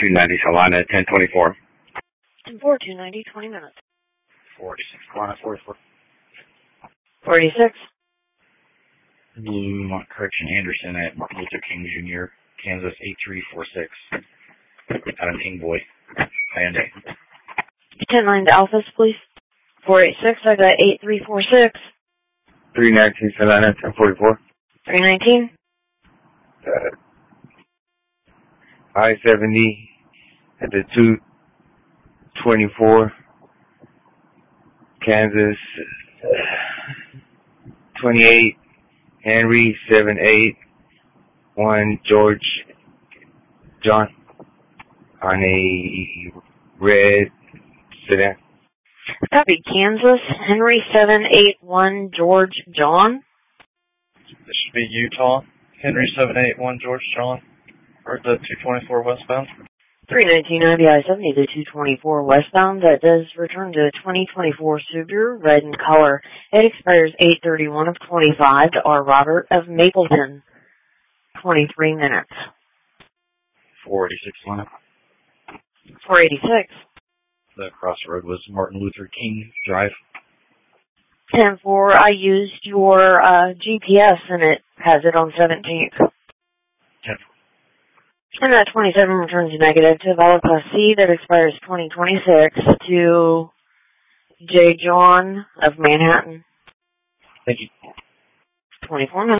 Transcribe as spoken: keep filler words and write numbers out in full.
two ninety Salina, ten twenty-four. ten four, two ninety, twenty minutes. forty-six Salina, forty-four. forty-six. Blue Correction Anderson at Martin Luther King Junior, Kansas, eight three four six. Out of Ingboy, Hyundai. ten nine to Alphas, please. four eight six, I got eight three four six. three nineteen Salina, ten forty-four. three nineteen. Uh, I seventy at the two twenty-four, Kansas, twenty-eight, Henry, seven eight one, George, John, on a red sedan. Copy, Kansas, Henry, seven eight one, George, John. This should be Utah, Henry, seven eight one, George, John. Or the two twenty-four westbound. three nineteen ninety I seventy, the two twenty-four westbound. That does return to twenty twenty-four Subaru, red in color. It expires eight thirty-one of twenty-five to R. Robert of Mapleton. twenty-three minutes. four eighty-six Salina. four eighty-six. The crossroad was Martin Luther King Drive. ten four, I used your uh, G P S and it has it on seventeenth. ten And that twenty-seven returns negative to Valor Class C that expires twenty twenty-six to J. John of Manhattan. Thank you. twenty-four minutes.